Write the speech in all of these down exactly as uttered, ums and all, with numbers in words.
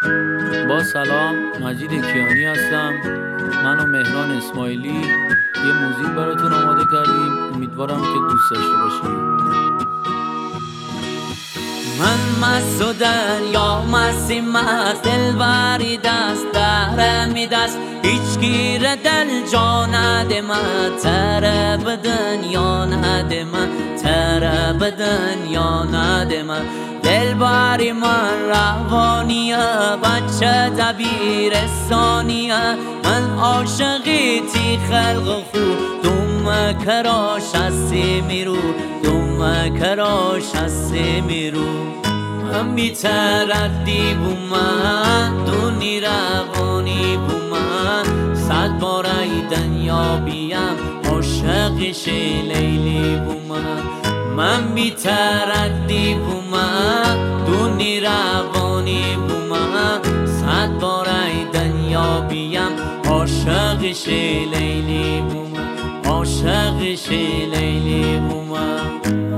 با سلام، مجید کیانی هستم. من و مهران اسماعیلی یه موزیک براتون آماده کردیم، امیدوارم که دوست داشته باشید. من مست و دریا مستی مست، دلبری دست در می دست، هیچ گیر دل جا نده من، تره به دنیا نده من، تره به دنیا نده من. دلبری من روانیه، بچه دبیرستانیه، من عاشقی تی خلق خوب، دوم کراش هستی میرو، دوم کراش هستی میرو. من بی تردی بومن، دونی روانی بومن، صد بار ای دنیا بیم، عاشقش لیلی بومن. من بی تردی بومن، دونی روانی بومن، صد بار ای دنیا بیم، عاشقش لیلی بومن، عاشقش لیلی بومن.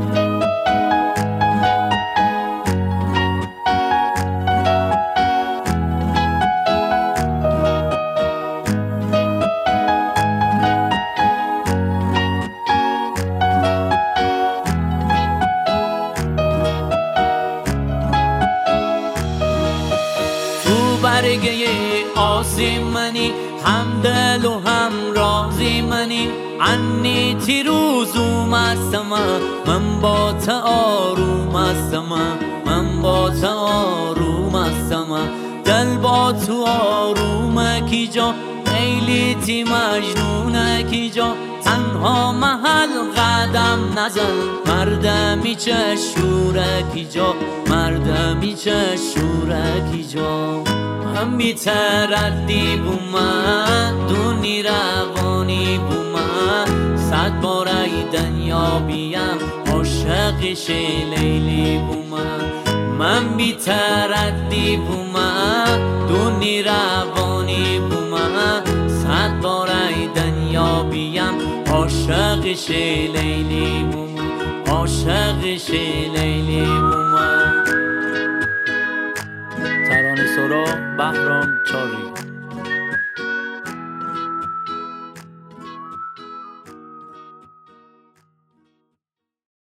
برگه آسیمانی، هم دل و هم رازی منی، انی تی روزوم هستم، من با تا آروم هستم، من با تا آروم هستم. دل با تو آرومه کی جا، خیلی تی مجنونه کی جا، تنها محل قدم نزن، مردمی چه شوره کی جا، مردمی چه شوره کی جا. من بی تردی بومن، دونی روانی بومن، صد بار ای دنیا بیم، عاشقش لیلی بومن. من بی تردی بومن، دونی روانی بومن، صد بار ای دنیا بیم، عاشقش لیلی بومن، عاشقش لیلی بومن. ترانه سرا بهرام چاری.